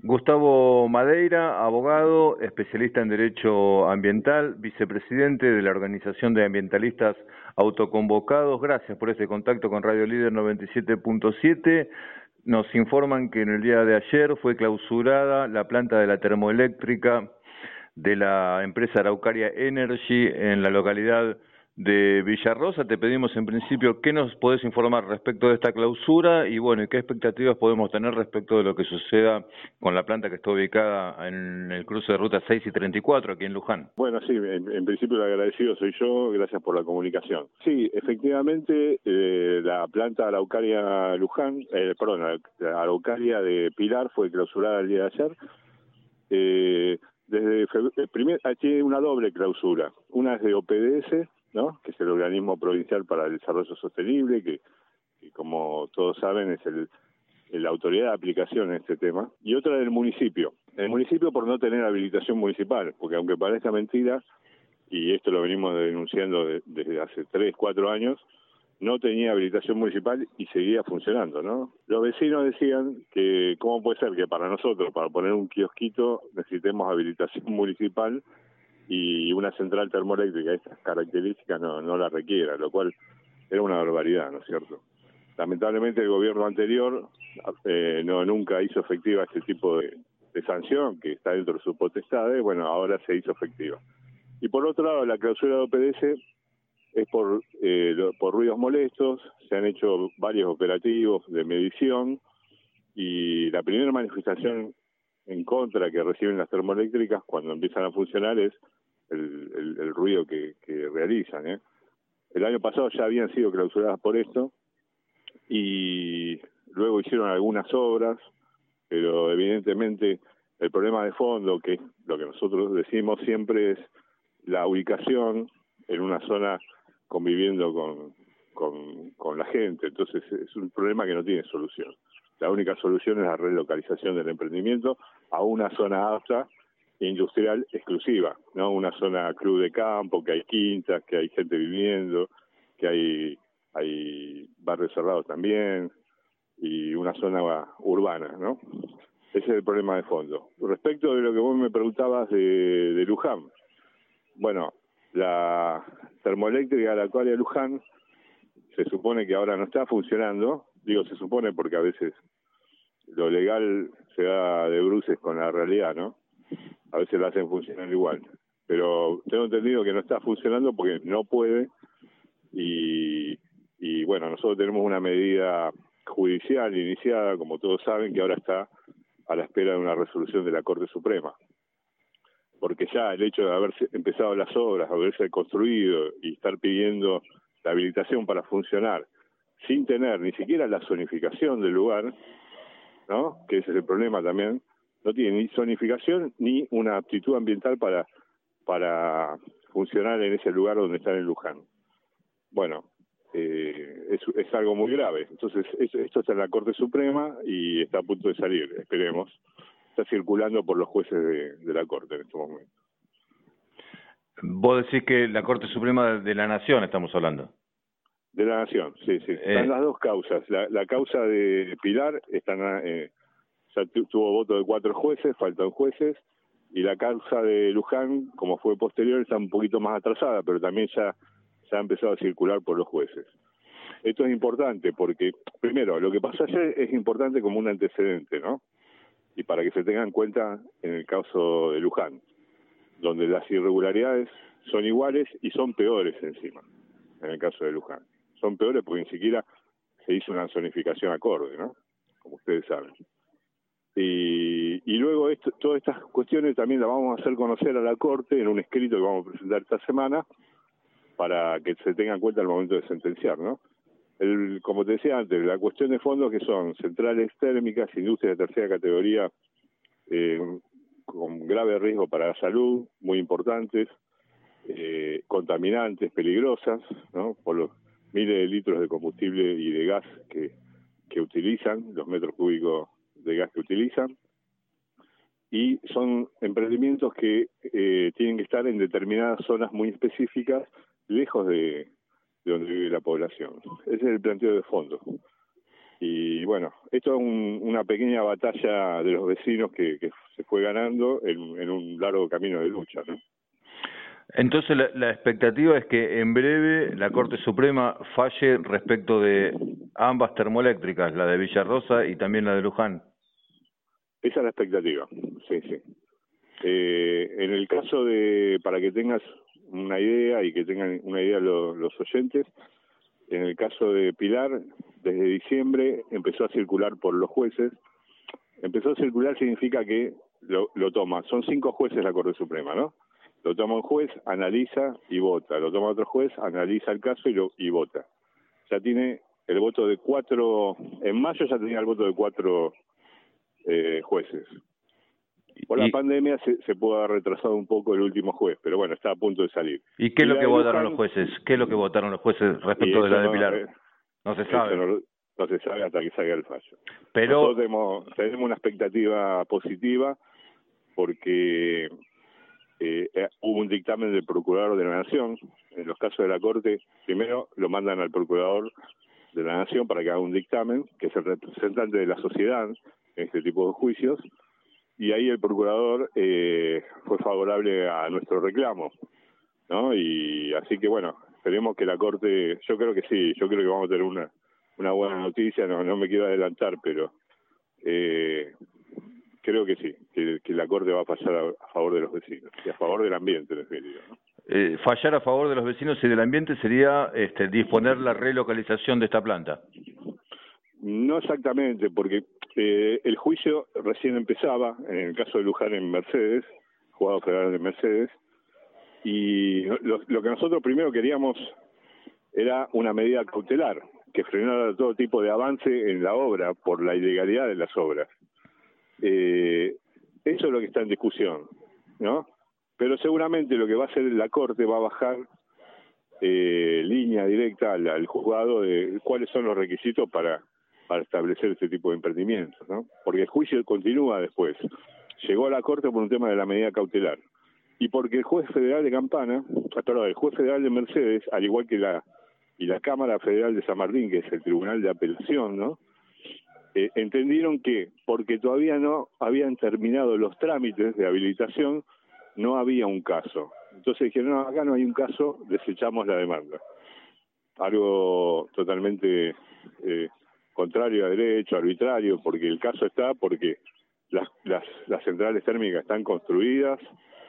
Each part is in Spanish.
Gustavo Madeira, abogado, especialista en Derecho Ambiental, vicepresidente de la Organización de Ambientalistas Autoconvocados. Gracias por este contacto con Radio Líder 97.7. Nos informan que en el día de ayer fue clausurada la planta de la termoeléctrica de la empresa Araucaria Energy en la localidad de Villarrosa. Te pedimos en principio qué nos podés informar respecto de esta clausura y bueno, qué expectativas podemos tener respecto de lo que suceda con la planta que está ubicada en el cruce de ruta 6 y 34 aquí en Luján. Bueno, sí, en principio el agradecido soy yo, gracias por la comunicación. Sí, efectivamente, la planta Araucaria Luján, la Araucaria de Pilar fue clausurada el día de ayer. Tiene una doble clausura. Una es de OPDS, ¿no?, que es el Organismo Provincial para el Desarrollo Sostenible, que como todos saben es la autoridad de aplicación en este tema, y otra del municipio. El municipio por no tener habilitación municipal, porque aunque parezca mentira, y esto lo venimos denunciando desde hace 3, 4 años, no tenía habilitación municipal y seguía funcionando, ¿no? Los vecinos decían que cómo puede ser que para nosotros, para poner un kiosquito, necesitemos habilitación municipal y una central termoeléctrica de estas características no la requiera, lo cual era una barbaridad, ¿no es cierto? Lamentablemente el gobierno anterior nunca hizo efectiva este tipo de sanción que está dentro de sus potestades. Bueno, ahora se hizo efectiva. Y por otro lado, la clausura de OPDS es por ruidos molestos. Se han hecho varios operativos de medición y la primera manifestación en contra que reciben las termoeléctricas cuando empiezan a funcionar es el ruido que realizan, ¿eh? El año pasado ya habían sido clausuradas por esto y luego hicieron algunas obras, pero evidentemente el problema de fondo, que es lo que nosotros decimos siempre, es la ubicación en una zona conviviendo con la gente. Entonces es un problema que no tiene solución. La única solución es la relocalización del emprendimiento a una zona apta e industrial exclusiva, ¿no? Una zona club de campo, que hay quintas, que hay gente viviendo, que hay barrios cerrados también, y una zona urbana, ¿no? Ese es el problema de fondo. Respecto de lo que vos me preguntabas de Luján, bueno, la termoeléctrica de la Araucaria de Luján se supone que ahora no está funcionando. Digo se supone porque a veces lo legal se da de bruces con la realidad, ¿no? A veces la hacen funcionar igual. Pero tengo entendido que no está funcionando porque no puede y bueno, nosotros tenemos una medida judicial iniciada, como todos saben, que ahora está a la espera de una resolución de la Corte Suprema. Porque ya el hecho de haberse empezado las obras, haberse construido y estar pidiendo la habilitación para funcionar, sin tener ni siquiera la zonificación del lugar, ¿no?, que ese es el problema también, no tiene ni zonificación ni una aptitud ambiental para funcionar en ese lugar donde están en Luján. Bueno, es algo muy grave. Entonces, esto está en la Corte Suprema y está a punto de salir, esperemos. Está circulando por los jueces de la Corte en este momento. Vos decís que la Corte Suprema de la Nación estamos hablando. De la Nación, sí. Están las dos causas. La causa de Pilar ya tuvo voto de 4 jueces, faltan jueces, y la causa de Luján, como fue posterior, está un poquito más atrasada, pero también ya ha empezado a circular por los jueces. Esto es importante porque, primero, lo que pasó ayer es importante como un antecedente, ¿no? Y para que se tenga en cuenta en el caso de Luján, donde las irregularidades son iguales y son peores encima, en el caso de Luján. Son peores porque ni siquiera se hizo una zonificación acorde, ¿no?, como ustedes saben. Y luego todas estas cuestiones también las vamos a hacer conocer a la Corte en un escrito que vamos a presentar esta semana para que se tenga en cuenta al momento de sentenciar, ¿no? Como te decía antes, la cuestión de fondo que son centrales térmicas, industrias de tercera categoría con grave riesgo para la salud, muy importantes, contaminantes, peligrosas, ¿no?, por los miles de litros de combustible y de gas que utilizan, los metros cúbicos de gas que utilizan, y son emprendimientos que tienen que estar en determinadas zonas muy específicas, lejos de donde vive la población. Ese es el planteo de fondo. Y bueno, esto es una pequeña batalla de los vecinos que se fue ganando en un largo camino de lucha, ¿no? Entonces la expectativa es que en breve la Corte Suprema falle respecto de ambas termoeléctricas, la de Villarrosa y también la de Luján. Esa es la expectativa, sí, sí. En el caso de, para que tengas una idea y que tengan una idea los oyentes, en el caso de Pilar, desde diciembre empezó a circular por los jueces. Empezó a circular significa que lo toma. Son 5 jueces la Corte Suprema, ¿no? Lo toma un juez, analiza y vota. Lo toma otro juez, analiza el caso y vota. Ya tiene el voto de 4, en mayo ya tenía el voto de 4 jueces. Por la pandemia se pudo haber retrasado un poco el último juez, pero bueno, está a punto de salir. ¿Y qué es lo que votaron los jueces? ¿Qué es lo que votaron los jueces respecto de la de Pilar? No se sabe. No se sabe hasta que salga el fallo. Pero nosotros tenemos una expectativa positiva porque hubo un dictamen del Procurador de la Nación. En los casos de la Corte, primero lo mandan al Procurador de la Nación para que haga un dictamen, que es el representante de la sociedad en este tipo de juicios, y ahí el Procurador fue favorable a nuestro reclamo, ¿no? Y así que bueno, esperemos que la Corte, yo creo que sí, yo creo que vamos a tener una buena noticia, no me quiero adelantar, pero creo que sí, que la Corte va a fallar a favor de los vecinos y a favor del ambiente, en definitiva, ¿no? Fallar a favor de los vecinos y del ambiente sería disponer la relocalización de esta planta. No exactamente, porque el juicio recién empezaba, en el caso de Luján en Mercedes, juzgado federal de Mercedes, y lo que nosotros primero queríamos era una medida cautelar, que frenara todo tipo de avance en la obra por la ilegalidad de las obras. Eso es lo que está en discusión, ¿no? Pero seguramente lo que va a hacer la Corte va a bajar línea directa al juzgado de cuáles son los requisitos para establecer este tipo de emprendimientos, ¿no? Porque el juicio continúa después. Llegó a la Corte por un tema de la medida cautelar. Y porque el juez federal de Campana, el juez federal de Mercedes, al igual que la Cámara Federal de San Martín, que es el Tribunal de Apelación, ¿no? Entendieron que, porque todavía no habían terminado los trámites de habilitación, no había un caso. Entonces dijeron, no, acá no hay un caso, desechamos la demanda. Algo totalmente contrario a derecho, arbitrario, porque el caso está porque las centrales térmicas están construidas,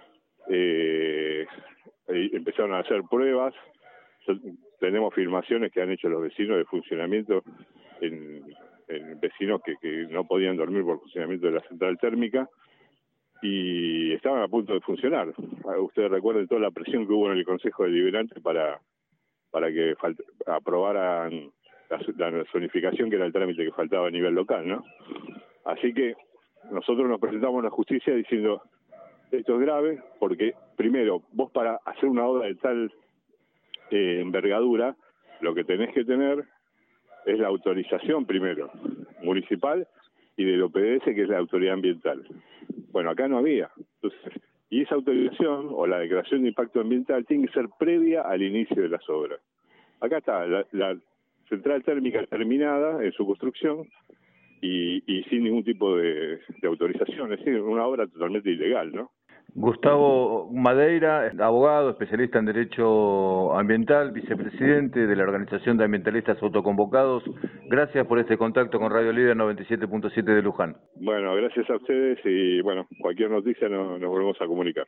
empezaron a hacer pruebas, tenemos filmaciones que han hecho los vecinos de funcionamiento en vecinos que no podían dormir por funcionamiento de la central térmica y estaban a punto de funcionar. Ustedes recuerden toda la presión que hubo en el Consejo Deliberante para que aprobaran la zonificación, que era el trámite que faltaba a nivel local, ¿no? Así que nosotros nos presentamos a la justicia diciendo, esto es grave, porque primero, vos para hacer una obra de tal envergadura, lo que tenés que tener es la autorización primero, municipal, y del OPDS, que es la autoridad ambiental. Bueno, acá no había. Entonces, y esa autorización o la declaración de impacto ambiental tiene que ser previa al inicio de las obras. Acá está la central térmica terminada en su construcción y sin ningún tipo de autorización, es decir, una obra totalmente ilegal, ¿no? Gustavo Madeira, abogado, especialista en Derecho Ambiental, vicepresidente de la Organización de Ambientalistas Autoconvocados. Gracias por este contacto con Radio Líder 97.7 de Luján. Bueno, gracias a ustedes y bueno, cualquier noticia nos volvemos a comunicar.